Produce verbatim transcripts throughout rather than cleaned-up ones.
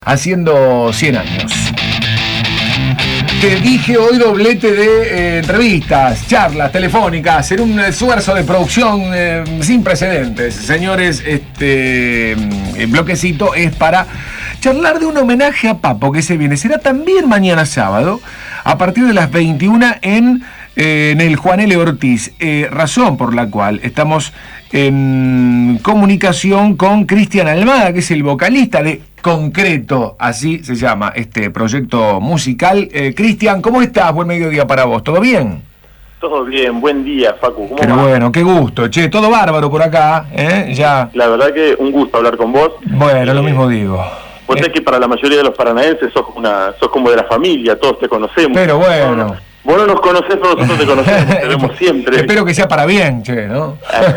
haciendo cien años. Te dije hoy doblete de eh, entrevistas, charlas telefónicas, en un esfuerzo de producción eh, sin precedentes. Señores, este el bloquecito es para charlar de un homenaje a Papo que se viene. Será también mañana sábado, a partir de las veintiuna en, eh, en el Juan L. Ortiz. Eh, razón por la cual estamos en comunicación con Cristian Almada, que es el vocalista de Concreto, así se llama este proyecto musical. Eh, Cristian, ¿cómo estás? Buen mediodía para vos, ¿todo bien? Todo bien, buen día, Facu. ¿Cómo Pero va? bueno, qué gusto, che, todo bárbaro por acá, ¿eh? Ya. La verdad que un gusto hablar con vos. Bueno, eh, lo mismo digo. Vos Eh, sabés que para la mayoría de los paranaenses sos, una, sos como de la familia, todos te conocemos. Pero bueno. No, no. Vos no nos conocés, pero nosotros te conocemos, te vemos siempre. Espero que sea para bien, che, ¿no?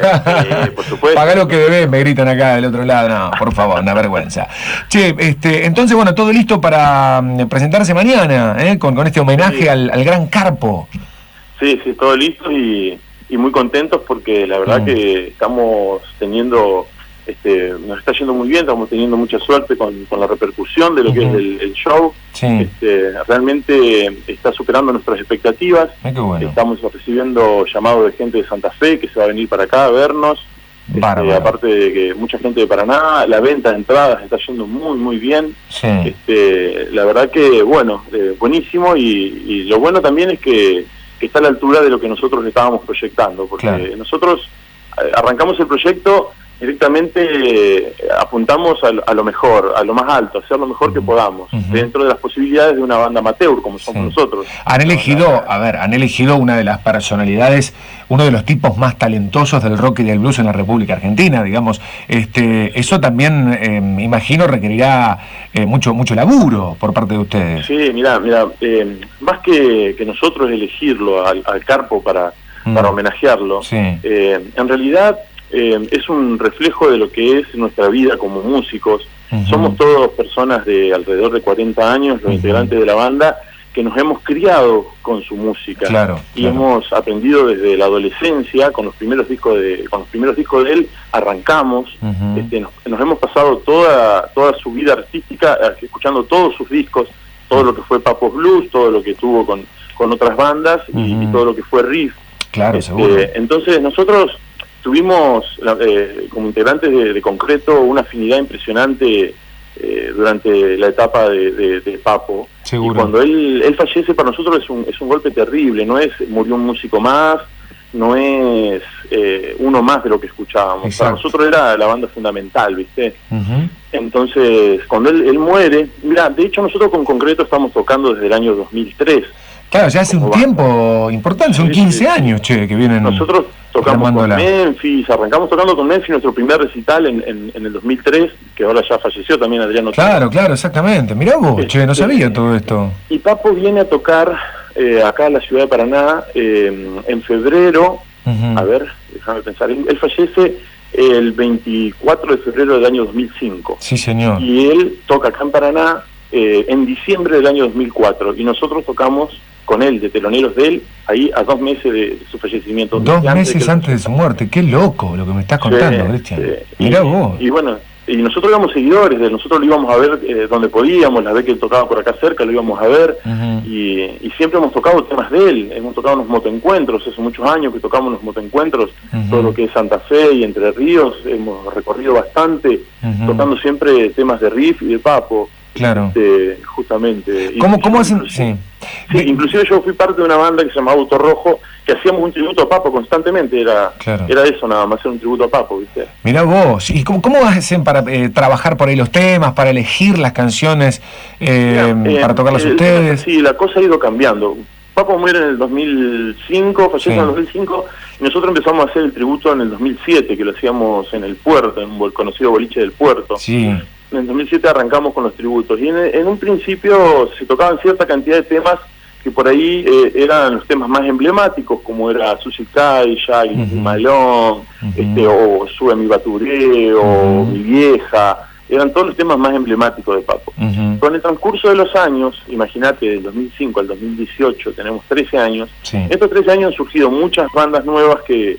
Eh, por supuesto. Pagá lo que debés, me gritan acá del otro lado. No, por favor, una vergüenza. Che, este, entonces, bueno, todo listo para mm, presentarse mañana, ¿eh? Con, con este homenaje Sí. al, al gran Carpo. Sí, sí, todo listo y, y muy contentos porque la verdad Mm. que estamos teniendo, este, nos está yendo muy bien, estamos teniendo mucha suerte con, con la repercusión de lo que Ujú. es el, el show. Sí. Este, realmente está superando nuestras expectativas. Ay, qué bueno. Estamos recibiendo llamados de gente de Santa Fe que se va a venir para acá a vernos. Este, Bárbaro. aparte de que mucha gente de Paraná, la venta de entradas está yendo muy, muy bien. Sí. Este, la verdad que, bueno, eh, buenísimo y, y lo bueno también es que, que está a la altura de lo que nosotros estábamos proyectando, porque Claro. nosotros eh, arrancamos el proyecto directamente, eh, apuntamos a, lo- a lo mejor, a lo más alto, a hacer lo mejor que Ujú. podamos, Ujú. dentro de las posibilidades de una banda amateur como somos Sí. nosotros. Han elegido, a ver, han elegido una de las personalidades, uno de los tipos más talentosos del rock y del blues en la República Argentina, digamos. Este, eso también, eh, me imagino, requerirá eh, mucho mucho laburo por parte de ustedes. Sí, mira, mira, eh, más que, que nosotros elegirlo al, al Carpo para, Mm. para homenajearlo, Sí. eh, en realidad eh, es un reflejo de lo que es nuestra vida como músicos. Ujú. Somos todos personas de alrededor de cuarenta años, los Ujú. integrantes de la banda, que nos hemos criado con su música. Claro, y claro. hemos aprendido desde la adolescencia, con los primeros discos de, con los primeros discos de él, arrancamos. Ujú. Este, nos, nos hemos pasado toda toda su vida artística eh, escuchando todos sus discos, todo lo que fue Papo Blues, todo lo que tuvo con, con otras bandas y, Ujú. y todo lo que fue Riff. Claro, Este, seguro. entonces nosotros tuvimos la- eh, como integrantes de, de Concreto una afinidad impresionante eh, durante la etapa de, de- de Papo. Seguro. Y cuando él, él fallece, para nosotros es un, es un golpe terrible. No es murió un músico más, no es eh, uno más de lo que escuchábamos. Exacto. Para nosotros era la banda fundamental, ¿viste? Ujú. Entonces, cuando él, él muere, mira, de hecho nosotros con Concreto estamos tocando desde el año dos mil tres. Claro, ya hace un ¿Cómo va? tiempo importante, son Sí, quince sí. años, che, que vienen Nosotros tocamos con armándola. Memphis, arrancamos tocando con Memphis nuestro primer recital en, en, en el dos mil tres, que ahora ya falleció también Adriano. Claro, claro, exactamente. Mirá vos, che, no sabía todo esto. Y Papo viene a tocar eh, acá en la ciudad de Paraná eh, en febrero. Ujú. A ver, déjame pensar. Él, él fallece el veinticuatro de febrero del año dos mil cinco. Sí, señor. Y él toca acá en Paraná eh, en diciembre del año dos mil cuatro. Y nosotros tocamos con él, de teloneros de él, ahí a dos meses de, de su fallecimiento. Dos Antes meses de que- antes de su muerte. Qué loco lo que me estás Sí, contando, Cristian. sí. Mirá Y- vos. Y bueno, y nosotros éramos seguidores, de nosotros lo íbamos a ver eh, donde podíamos, la vez que él tocaba por acá cerca lo íbamos a ver, Ujú. y, y siempre hemos tocado temas de él, hemos tocado unos motoencuentros, hace muchos años que tocamos unos motoencuentros, Ujú. todo lo que es Santa Fe y Entre Ríos, hemos recorrido bastante, Ujú. tocando siempre temas de riff y de Papo. Claro. Este, justamente. ¿Cómo, Y- cómo hacen? inclusive- Sí. Sí, inclusive yo fui parte de una banda que se llamaba Auto Rojo, que hacíamos un tributo a Papo constantemente, era Claro. era eso nada más, hacer un tributo a Papo, ¿viste? Mirá vos. ¿Y cómo, cómo hacen para eh, trabajar por ahí los temas, para elegir las canciones, eh, Mira, eh, para tocarlas el- ustedes? Sí, la cosa ha ido cambiando. Papo muere en el dos mil cinco, fallece Sí. en el dos mil cinco, y nosotros empezamos a hacer el tributo en el dos mil siete, que lo hacíamos en el puerto, en un bol- conocido boliche del puerto. Sí. En el dos mil siete arrancamos con los tributos, y en, en un principio se tocaban cierta cantidad de temas que por ahí eh, eran los temas más emblemáticos, como era Susie Kai, Shaggy, Ujú. Malón, Ujú. este, o Sube mi Baturé, o Ujú. Mi Vieja, eran todos los temas más emblemáticos de Papo. Ujú. Con el transcurso de los años, imagínate, del dos mil cinco al dos mil dieciocho, tenemos trece años, Sí. en estos trece años han surgido muchas bandas nuevas que,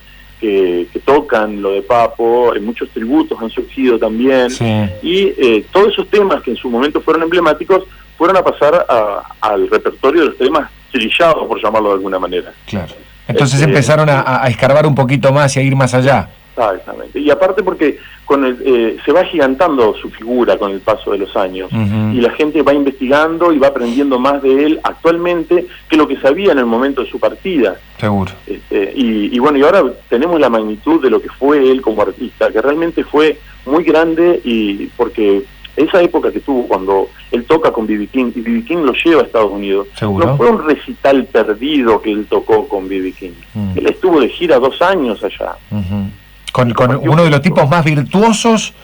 que, que tocan lo de Papo, en muchos tributos han surgido también, sí. y eh, todos esos temas que en su momento fueron emblemáticos fueron a pasar a, al repertorio de los temas trillados, por llamarlo de alguna manera. Claro. Entonces este, empezaron a, a escarbar un poquito más y a ir más allá. Exactamente. Y aparte porque con el, eh, se va agigantando su figura con el paso de los años, uh-huh. y la gente va investigando y va aprendiendo más de él actualmente que lo que sabía en el momento de su partida. Seguro. Este, y, y bueno, y ahora tenemos la magnitud de lo que fue él como artista, que realmente fue muy grande, y porque esa época que tuvo cuando él toca con B B King, y B B King lo lleva a Estados Unidos, ¿seguro? No fue un recital perdido que él tocó con B B King. Uh-huh. Él estuvo de gira dos años allá. Uh-huh. Con, con uno de los tipos más virtuosos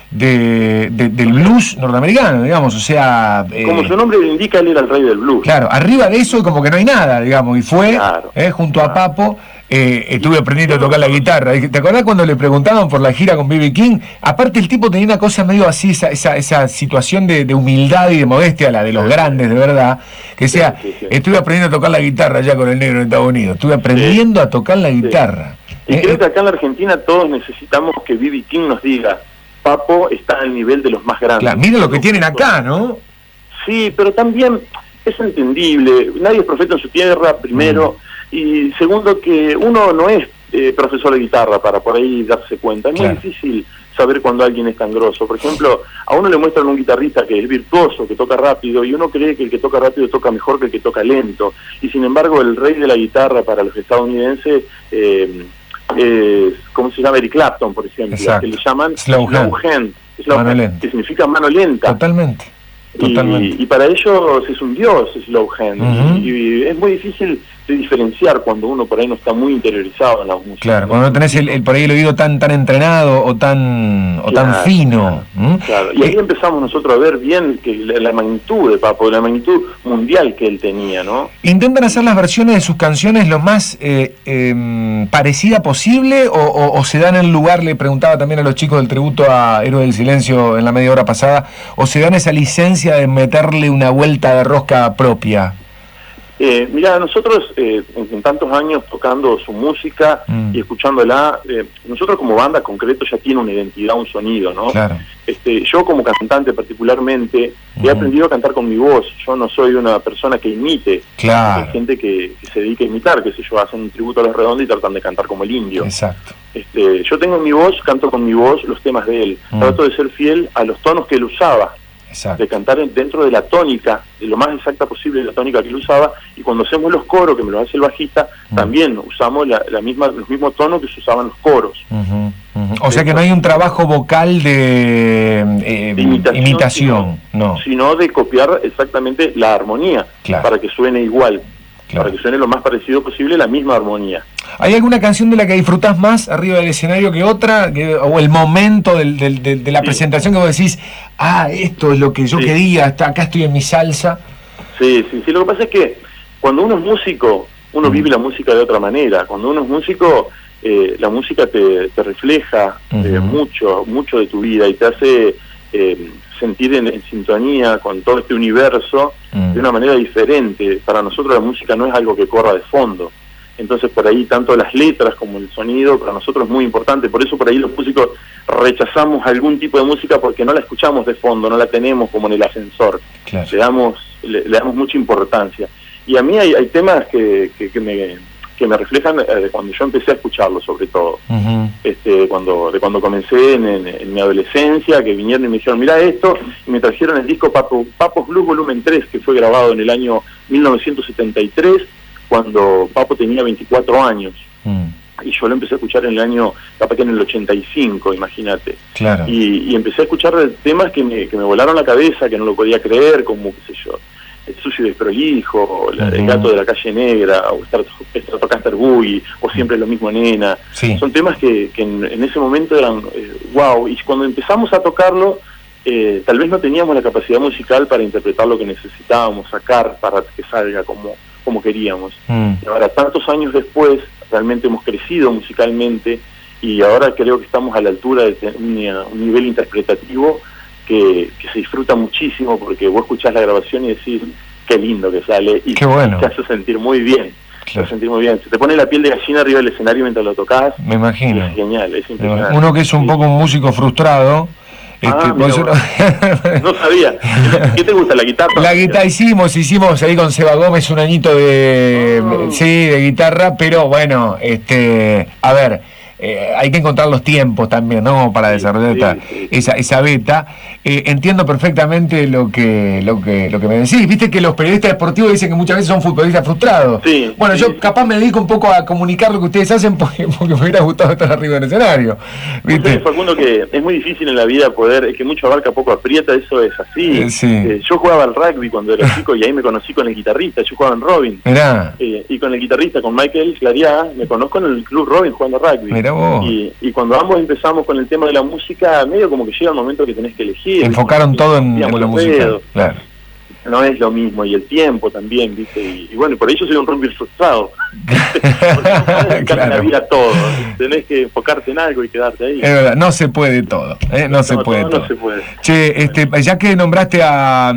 de, de, del blues norteamericano, digamos, o sea... Eh, como su nombre le indica, él era el rey del blues. Claro, arriba de eso como que no hay nada, digamos, y fue, claro, eh, junto claro. a Papo, eh, estuve aprendiendo a tocar la guitarra. ¿Te acordás cuando le preguntaban por la gira con B B King? Aparte el tipo tenía una cosa medio así, esa, esa, esa situación de, de humildad y de modestia, la de los grandes, de verdad, que decía, sí, sí, sí. estuve aprendiendo a tocar la guitarra ya con el negro en Estados Unidos, estuve aprendiendo sí. a tocar la guitarra. Y eh, creo que acá en la Argentina todos necesitamos que B B King nos diga, Papo está al nivel de los más grandes. Claro, mira lo que tienen acá, ¿no? Sí, pero también es entendible, nadie es profeta en su tierra, primero, mm. y segundo que uno no es eh, profesor de guitarra para por ahí darse cuenta. Es claro. muy difícil saber cuando alguien es tan grosso. Por ejemplo, a uno le muestran un guitarrista que es virtuoso, que toca rápido, y uno cree que el que toca rápido toca mejor que el que toca lento. Y sin embargo, el rey de la guitarra para los estadounidenses... Eh, Eh, ¿cómo se llama? Eric Clapton, por ejemplo, exacto. que le llaman slow, slow hand, hand, slow mano hand lenta. Que significa mano lenta. Totalmente. Totalmente. Y, y para ellos es un dios slow hand. Uh-huh. y, y es muy difícil de diferenciar cuando uno por ahí no está muy interiorizado en la música. Claro, cuando no tenés el, el por ahí el oído tan tan entrenado o tan o claro, tan fino. Claro, claro. Y ahí eh, empezamos nosotros a ver bien que la, la magnitud de Papo, la magnitud mundial que él tenía, ¿no? ¿Intentan hacer las versiones de sus canciones lo más eh, eh, parecida posible o, o, o se dan el lugar, le preguntaba también a los chicos del tributo a Héroe del Silencio en la media hora pasada, o se dan esa licencia de meterle una vuelta de rosca propia? Eh, mira, nosotros eh, en, en tantos años tocando su música mm. y escuchándola, eh, nosotros como banda concreto ya tiene una identidad, un sonido, ¿no? Claro. Este, yo como cantante particularmente mm. he aprendido a cantar con mi voz. Yo no soy una persona que imite. Claro. Hay gente que, que se dedica a imitar, que sé yo, hacen un tributo a Los Redondos y tratan de cantar como el indio. Exacto. Este, yo tengo mi voz, canto con mi voz los temas de él. Mm. Trato de ser fiel a los tonos que él usaba. Exacto. De cantar dentro de la tónica, de lo más exacta posible de la tónica que él usaba, y cuando hacemos los coros, que me lo hace el bajista, mm. también usamos la, la misma, los mismos tonos que se usaban los coros. Uh-huh, uh-huh. O sea que no hay un trabajo vocal de, eh, de imitación, imitación sino, no. sino de copiar exactamente la armonía, claro. para que suene igual, claro. para que suene lo más parecido posible la misma armonía. ¿Hay alguna canción de la que disfrutás más arriba del escenario que otra? Que, o el momento del, del, de, de la sí. presentación que vos decís, ah, esto es lo que yo sí. quería, hasta acá estoy en mi salsa? Sí, sí, sí. Lo que pasa es que cuando uno es músico, uno mm. vive la música de otra manera. Cuando uno es músico, eh, la música te, te refleja uh-huh. eh, mucho, mucho de tu vida y te hace eh, sentir en, en sintonía con todo este universo mm. de una manera diferente. Para nosotros la música no es algo que corra de fondo. Entonces por ahí tanto las letras como el sonido para nosotros es muy importante. Por eso por ahí los músicos rechazamos algún tipo de música porque no la escuchamos de fondo, no la tenemos como en el ascensor. Claro. Le damos le, le damos mucha importancia. Y a mí hay, hay temas que, que, que me que me reflejan eh, de cuando yo empecé a escucharlo, sobre todo. Uh-huh. este cuando de cuando comencé en, en, en mi adolescencia, que vinieron y me dijeron, mira esto, y me trajeron el disco Papo, Papos Blues Volumen tres, que fue grabado en el año mil novecientos setenta y tres, cuando Papo tenía veinticuatro años. Mm. Y yo lo empecé a escuchar en el año, capaz que en el ochenta y cinco, imagínate. Claro. Y, y empecé a escuchar temas que me, que me volaron la cabeza, que no lo podía creer, como, qué sé yo, El Sucio y Desprolijo, uh-huh. El Gato de la Calle Negra, o Stratocaster Boogie, o Siempre lo mismo, nena. Sí. Son temas que, que en, en ese momento eran eh, wow. Y cuando empezamos a tocarlo, eh, tal vez no teníamos la capacidad musical para interpretar lo que necesitábamos sacar para que salga como... como queríamos. Mm. Y ahora, tantos años después, realmente hemos crecido musicalmente y ahora creo que estamos a la altura de tener un, un nivel interpretativo que, que se disfruta muchísimo porque vos escuchás la grabación y decís, qué lindo que sale y qué bueno. te hace sentir muy bien. Te vas a sentir muy bien. Se te pone la piel de gallina arriba del escenario mientras lo tocas. Me imagino. Es genial, es impresionante. Uno que es un sí. poco un músico frustrado. Este, ah, mira, eso... no sabía. ¿Qué te gusta, la guitarra? La guitarra hicimos, hicimos ahí con Seba Gómez un añito de, oh. sí, de guitarra, pero bueno, este, a ver, eh, hay que encontrar los tiempos también, ¿no? Para sí, desarrollar sí, esta, sí. esa esa beta. Eh, entiendo perfectamente lo que lo que lo que me decís. Viste que los periodistas deportivos dicen que muchas veces son futbolistas frustrados. Sí, bueno, sí, yo sí. capaz me dedico un poco a comunicar lo que ustedes hacen porque, porque me hubiera gustado estar arriba del escenario. ¿Viste? Entonces, Facundo, que es muy difícil en la vida poder, que mucho abarca, poco aprieta, eso es así. Eh, sí. eh, yo jugaba al rugby cuando era chico y ahí me conocí con el guitarrista, yo jugaba en Robin. Mirá. Eh, y con el guitarrista, con Michael Clariá, me conozco en el club Robin jugando rugby. Mirá vos. Y, y cuando ambos empezamos con el tema de la música, medio como que llega el momento que tenés que elegir. Enfocaron ¿viste? todo en, en la música. Claro. No es lo mismo, y el tiempo también, ¿viste? Y, y bueno, por ello soy un rugby frustrado. Porque no puedes claro. la vida todo. Tenés que enfocarte en algo y quedarte ahí. Es verdad, no se puede todo. ¿eh? No, no se puede todo. todo. No se puede. Che, este, ya que nombraste a,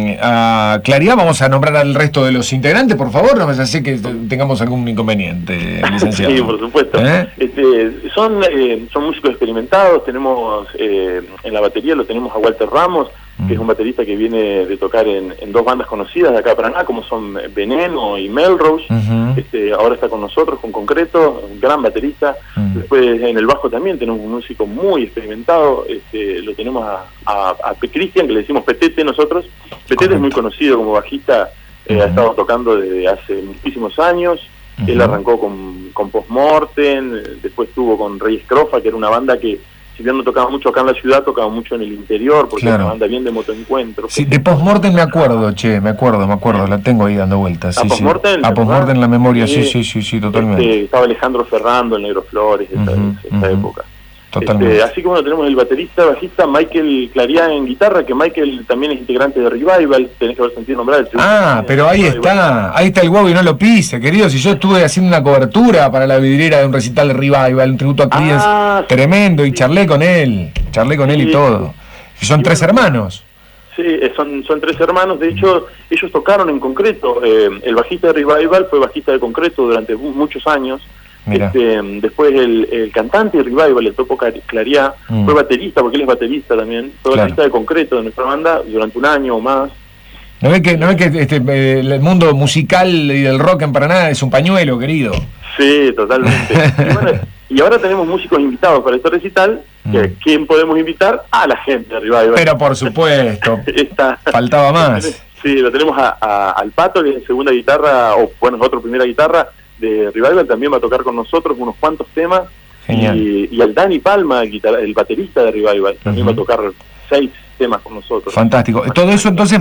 a Clariá, vamos a nombrar al resto de los integrantes, por favor. No me hace que tengamos algún inconveniente, licenciado. Sí, por supuesto. ¿Eh? Este, son, eh, son músicos experimentados. Tenemos eh, en la batería lo tenemos a Walter Ramos, que es un baterista que viene de tocar en, en dos bandas conocidas de acá para acá, como son Veneno y Melrose. Uh-huh. este, ahora está con nosotros, con Concreto, un gran baterista. Uh-huh. Después en el bajo también tenemos un músico muy experimentado, este, lo tenemos a, a, a Cristian, que le decimos Petete nosotros. Petete Correcto. Es muy conocido como bajista, eh, uh-huh. ha estado tocando desde hace muchísimos años. Uh-huh. Él arrancó con, con Postmortem, después estuvo con Rey Escrofa, que era una banda que, si bien no tocaba mucho acá en la ciudad, tocaba mucho en el interior, porque claro. era una banda bien de motoencuentro. Sí, de Postmortem me acuerdo, che, me acuerdo, me acuerdo, la tengo ahí dando vueltas. Sí, ¿A Postmortem? Sí. A Postmortem en la memoria, sí, sí, sí, sí, totalmente. Este, estaba Alejandro Ferrando, el Negro Flores, esa, uh-huh, esa uh-huh. época. Totalmente. Este, así que bueno, tenemos el baterista, bajista Michael Clariá en guitarra, que Michael también es integrante de Revival, tenés que haber sentido nombrar. Ah, pero ahí Revival. está, ahí está el huevo y no lo pise, querido. Si yo estuve haciendo una cobertura para la vidriera de un recital de Revival, un tributo a Creedence ah, tremendo, sí, y charlé con él, charlé con sí, él y todo. Y son y tres bueno, hermanos. Sí, son, son tres hermanos, de hecho, ellos tocaron en Concreto. Eh, el bajista de Revival fue bajista de Concreto durante muchos años. Este, después el, el cantante de Revival, el Topo Clariá, mm. fue baterista, porque él es baterista también, fue claro. baterista de Concreto de nuestra banda durante un año o más. ¿No ves que, no ves que este, el mundo musical y del rock en Paraná es un pañuelo, querido? Sí, totalmente. y, bueno, y ahora tenemos músicos invitados para este recital. Mm. Que, ¿Quién podemos invitar? A la gente de Revival. Pero por supuesto, Esta, faltaba más. Sí, lo tenemos a, a, al Pato, que es segunda guitarra, o bueno, es otro primera guitarra de Revival, también va a tocar con nosotros unos cuantos temas. Genial. Y, y al Dani Palma, el, guitarra, el baterista de Revival, también uh-huh. va a tocar seis temas con nosotros. Fantástico. Todo eso entonces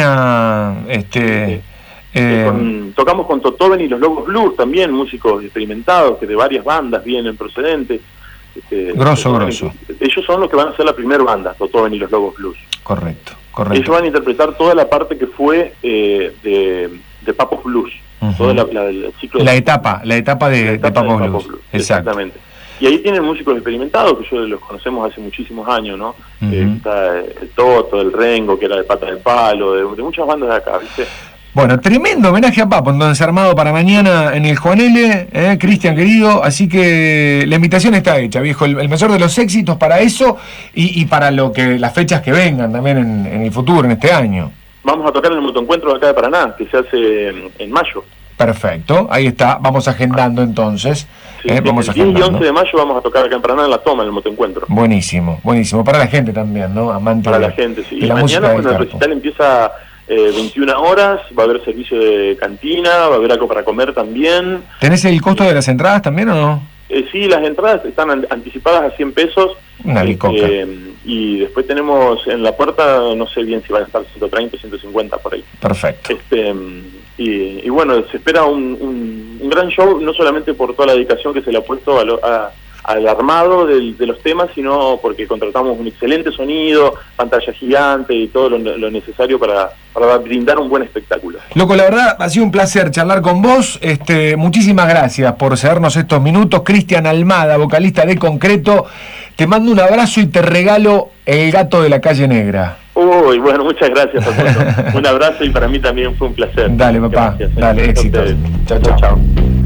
mañana este sí. eh... con, tocamos con Totoven y los Lobos Blues también, músicos experimentados que de varias bandas vienen procedentes. Este, grosso, grosso. Ellos son los que van a ser la primera banda, Totoven y los Lobos Blues. Correcto, correcto. Ellos van a interpretar toda la parte que fue eh, de, de Papos Blues. Uh-huh. Toda la, la, el ciclo la de etapa, la etapa de, la etapa de Papos Blues. Blues. Exactamente. Y ahí tienen músicos experimentados, que yo los conocemos hace muchísimos años, ¿no? Uh-huh. eh, está el Toto, el Rengo, que era de Pata del Palo, de, de muchas bandas de acá, ¿viste? Bueno, tremendo homenaje a Papo, entonces armado para mañana en el Juan L, eh, Cristian querido, así que la invitación está hecha, viejo, el, el mayor de los éxitos para eso y, y para lo que las fechas que vengan también en, en el futuro, en este año. Vamos a tocar en el motoencuentro de acá de Paraná, que se hace en, en mayo. Perfecto, ahí está, vamos agendando entonces. Sí, eh, vamos el diez y once de mayo vamos a tocar acá en Paraná en La Toma, en el motoencuentro. Buenísimo, buenísimo, para la gente también, ¿no? Amante para de, la gente, sí. Y la mañana, bueno, el recital empieza eh, veintiuna horas, va a haber servicio de cantina, va a haber algo para comer también. ¿Tenés el costo de las entradas también o no? Eh, sí, las entradas están an- anticipadas a cien pesos. Una bicoca. Eh, y después tenemos en la puerta, no sé bien si van a estar ciento treinta, ciento cincuenta por ahí. Perfecto. Este, y, y bueno, se espera un, un, un gran show, no solamente por toda la dedicación que se le ha puesto a lo, a, al armado del, de los temas, sino porque contratamos un excelente sonido, pantalla gigante y todo lo, lo necesario para, para brindar un buen espectáculo. Loco, la verdad ha sido un placer charlar con vos. Este, muchísimas gracias por cedernos estos minutos. Cristian Almada, vocalista de Concreto, te mando un abrazo y te regalo El Gato de la Calle Negra. Uh, Uy, bueno, muchas gracias, Facundo. Un abrazo y para mí también fue un placer. Dale, papá. Gracias, dale, éxito. Chao, chao.